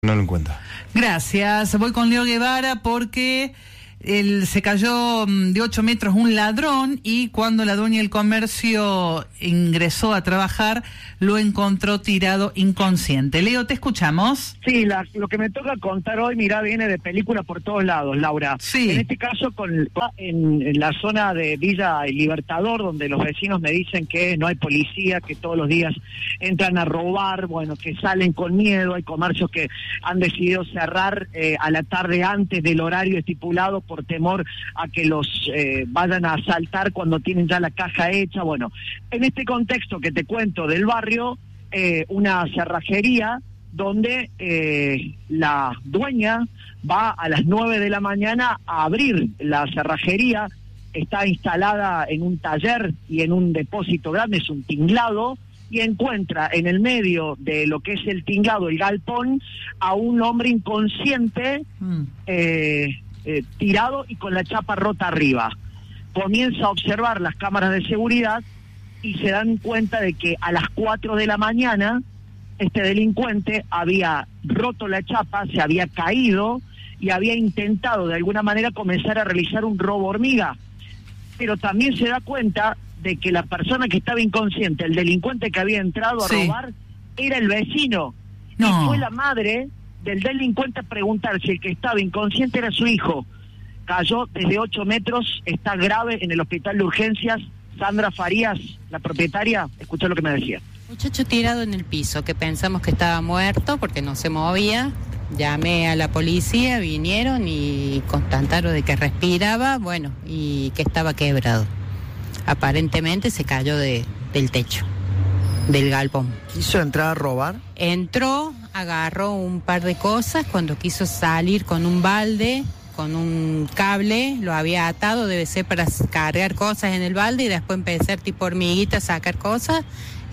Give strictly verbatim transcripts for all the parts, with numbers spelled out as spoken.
No lo encuentro. Gracias. Voy con Leo Guevara porque él se cayó de ocho metros un ladrón y cuando la dueña del comercio ingresó a trabajar lo encontró tirado inconsciente. Leo, te escuchamos. Sí, la, lo que me toca contar hoy, mirá, viene de película por todos lados, Laura. Sí. En este caso, con en, en la zona de Villa El Libertador, donde los vecinos me dicen que no hay policía, que todos los días entran a robar, bueno, que salen con miedo, hay comercios que han decidido cerrar eh, a la tarde antes del horario estipulado por temor a que los eh, vayan a asaltar cuando tienen ya la caja hecha. Bueno, en este contexto que te cuento del barrio, eh, una cerrajería donde eh, la dueña va a las nueve de la mañana a abrir la cerrajería, está instalada en un taller y en un depósito grande, es un tinglado, y encuentra en el medio de lo que es el tinglado, el galpón, a un hombre inconsciente, mm. eh, eh, tirado y con la chapa rota arriba. Comienza a observar las cámaras de seguridad y se dan cuenta de que a las cuatro de la mañana este delincuente había roto la chapa, se había caído y había intentado de alguna manera comenzar a realizar un robo hormiga. Pero también se da cuenta de que la persona que estaba inconsciente, el delincuente que había entrado a sí. robar, era el vecino. No. Y fue la madre del delincuente a preguntar si el que estaba inconsciente era su hijo. Cayó desde ocho metros, está grave en el hospital de urgencias. Sandra Farías, la propietaria, escuchó lo que me decía. Muchacho tirado en el piso, que pensamos que estaba muerto porque no se movía. Llamé a la policía, vinieron y constataron de que respiraba, bueno, y que estaba quebrado. Aparentemente se cayó de, del techo, del galpón. ¿Quiso entrar a robar? Entró, agarró un par de cosas, cuando quiso salir con un balde, con un cable, lo había atado, debe ser para cargar cosas en el balde y después empezar tipo hormiguita a sacar cosas.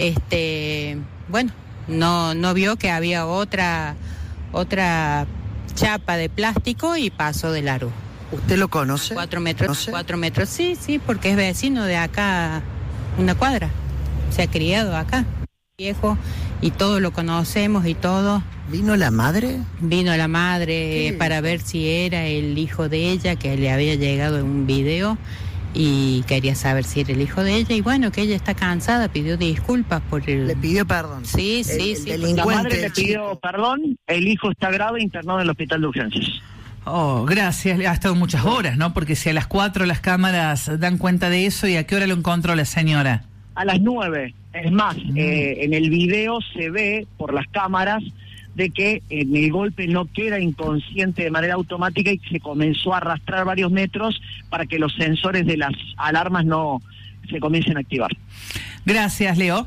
Este, bueno, no, no vio que había otra, otra chapa de plástico y pasó de largo. ¿Usted lo conoce? A cuatro metros, ¿No sé? a cuatro metros, sí, sí, porque es vecino de acá, una cuadra. Se ha criado acá, viejo, y todo lo conocemos y todo. ¿Vino la madre? Vino la madre para ver si era el hijo de ella, que le había llegado en un video, y quería saber si era el hijo de ella, y bueno, que ella está cansada, pidió disculpas por el... Le pidió perdón. Sí, sí, el, sí. El la madre le pidió perdón, el hijo está grave, internado en el hospital de urgencias. Oh, gracias. Ha estado muchas horas, ¿no? Porque si a las cuatro las cámaras dan cuenta de eso, ¿y a qué hora lo encontró la señora? A las nueve. Es más, mm. eh, en el video se ve por las cámaras de que en el golpe no queda inconsciente de manera automática y se comenzó a arrastrar varios metros para que los sensores de las alarmas no se comiencen a activar. Gracias, Leo.